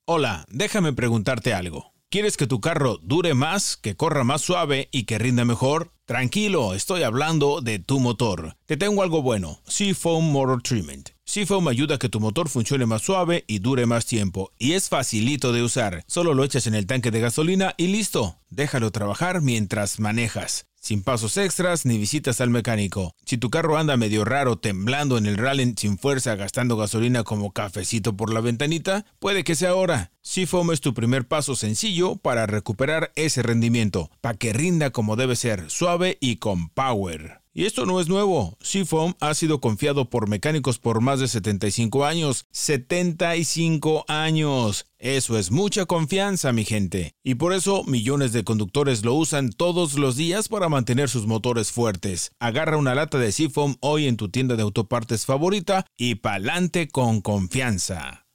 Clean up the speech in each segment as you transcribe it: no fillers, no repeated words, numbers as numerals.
Hola, déjame preguntarte algo. ¿Quieres que tu carro dure más, que corra más suave y que rinda mejor? Tranquilo, estoy hablando de tu motor. Te tengo algo bueno, Seafoam Motor Treatment. Seafoam ayuda a que tu motor funcione más suave y dure más tiempo. Y es facilito de usar. Solo lo echas en el tanque de gasolina y listo. Déjalo trabajar mientras manejas. Sin pasos extras ni visitas al mecánico. Si tu carro anda medio raro, temblando en el rally sin fuerza, gastando gasolina como cafecito por la ventanita, puede que sea ahora. Seafoam es tu primer paso sencillo para recuperar ese rendimiento, para que rinda como debe ser, suave y con power. Y esto no es nuevo. Seafoam ha sido confiado por mecánicos por más de 75 años. ¡75 años! Eso es mucha confianza, mi gente. Y por eso millones de conductores lo usan todos los días para mantener sus motores fuertes. Agarra una lata de Seafoam hoy en tu tienda de autopartes favorita y pa'lante con confianza.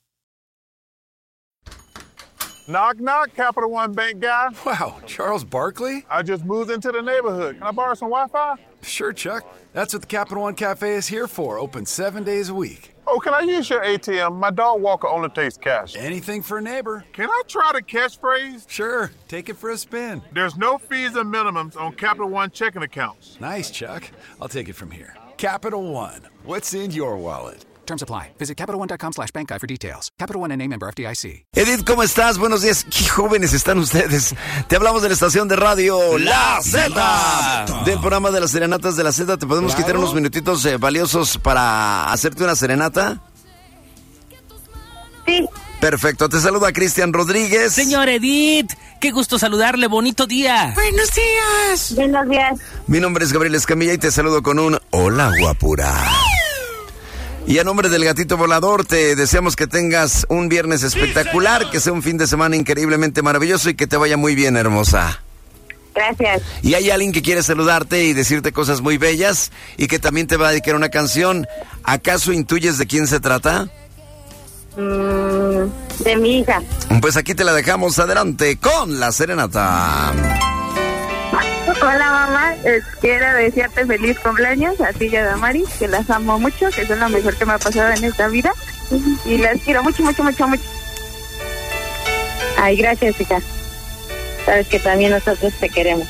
Knock, knock, Capital One Bank guy. Wow, Charles Barkley? I just moved into the neighborhood. Can I borrow some Wi-Fi? Sure, Chuck. That's what the Capital One Cafe is here for, open 7 days a week. Oh, can I use your ATM? My dog walker only takes cash. Anything for a neighbor. Can I try the catchphrase? Sure, take it for a spin. There's no fees and minimums on Capital One checking accounts. Nice, Chuck. I'll take it from here. Capital One, what's in your wallet? Terms apply. Visit CapitalOne.com/bankguide for details. Capital One, N.A. member FDIC. Edith, ¿cómo estás? Buenos días. Qué jóvenes están ustedes. Te hablamos de la estación de radio La Z. Del programa de las serenatas de la Z. ¿Te podemos quitar unos minutitos valiosos para hacerte una serenata? Sí. Perfecto. Te saluda Cristian Rodríguez. Señor Edith, qué gusto saludarle. Bonito día. Buenos días. Buenos días. Mi nombre es Gabriel Escamilla y te saludo con un hola, guapura. Y a nombre del Gatito Volador te deseamos que tengas un viernes espectacular, que sea un fin de semana increíblemente maravilloso y que te vaya muy bien, hermosa. Gracias. Y hay alguien que quiere saludarte y decirte cosas muy bellas y que también te va a dedicar una canción. ¿Acaso intuyes de quién se trata? De mi hija. Pues aquí te la dejamos. Adelante con la serenata. Hola mamá, quiero desearte feliz cumpleaños a ti y a Damaris, que las amo mucho, que son lo mejor que me ha pasado en esta vida y las quiero mucho, mucho, mucho, mucho. Ay, gracias, hija. Sabes que también nosotros te queremos.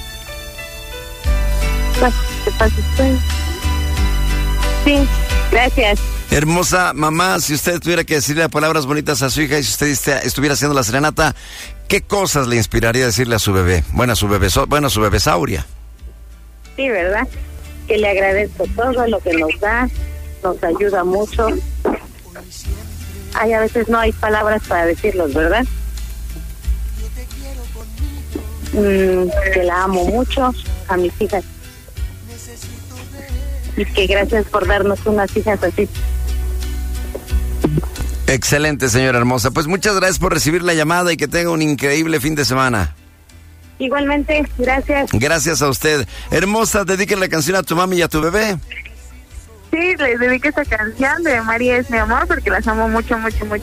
¿Qué pasa? Sí, gracias. Hermosa mamá, si usted tuviera que decirle palabras bonitas a su hija y si usted estuviera haciendo la serenata, ¿qué cosas le inspiraría decirle a su bebé? Bueno, a su bebesauria. Sí, ¿verdad? Que le agradezco todo lo que nos da, nos ayuda mucho. Ay, a veces no hay palabras para decirlos, ¿verdad? Que la amo mucho, a mis hijas. Y que gracias por darnos unas hijas así. Excelente, señora hermosa. Pues muchas gracias por recibir la llamada y que tenga un increíble fin de semana. Igualmente, gracias. Gracias a usted. Hermosa, dedíquenle la canción a tu mami y a tu bebé. Sí, les dedico esta canción de María es mi amor porque las amo mucho, mucho, mucho.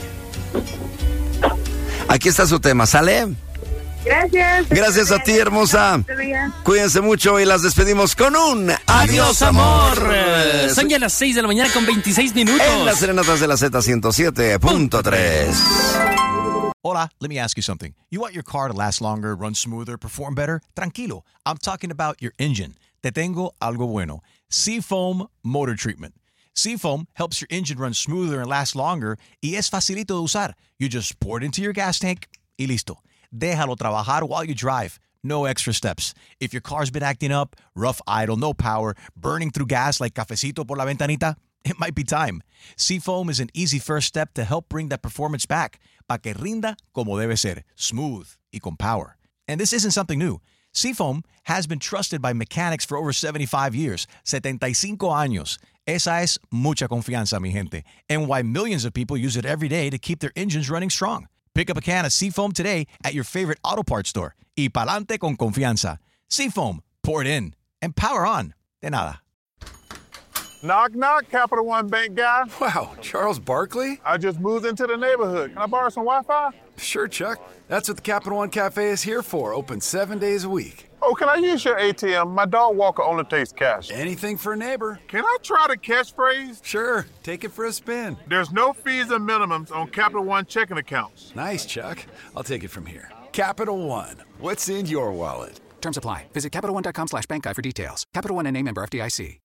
Aquí está su tema, ¿sale? Gracias. Gracias a ti, hermosa. Cuídense mucho y las despedimos con un adiós, amor. Son ya las 6 de la mañana con 26 minutos. En las serenatas de la Z107.3. Hola, let me ask you something. You want your car to last longer, run smoother, perform better? Tranquilo. I'm talking about your engine. Te tengo algo bueno. Seafoam Motor Treatment. Seafoam helps your engine run smoother and last longer y es facilito de usar. You just pour it into your gas tank y listo. Déjalo trabajar while you drive. No extra steps. If your car's been acting up, rough idle, no power, burning through gas like cafecito por la ventanita, it might be time. Seafoam is an easy first step to help bring that performance back, pa' que rinda como debe ser, smooth y con power. And this isn't something new. Seafoam has been trusted by mechanics for over 75 years, 75 años. Esa es mucha confianza, mi gente, and why millions of people use it every day to keep their engines running strong. Pick up a can of Seafoam today at your favorite auto parts store. Y pa'lante con confianza. Seafoam, pour it in and power on. De nada. Knock, knock, Capital One Bank guy. Wow, Charles Barkley? I just moved into the neighborhood. Can I borrow some Wi-Fi? Sure, Chuck. That's what the Capital One Cafe is here for, open 7 days a week. Oh, can I use your ATM? My dog walker only takes cash. Anything for a neighbor. Can I try the catchphrase? Sure, take it for a spin. There's no fees or minimums on Capital One checking accounts. Nice, Chuck. I'll take it from here. Capital One. What's in your wallet? Terms apply. Visit CapitalOne.com/bankguide for details. Capital One and a member FDIC.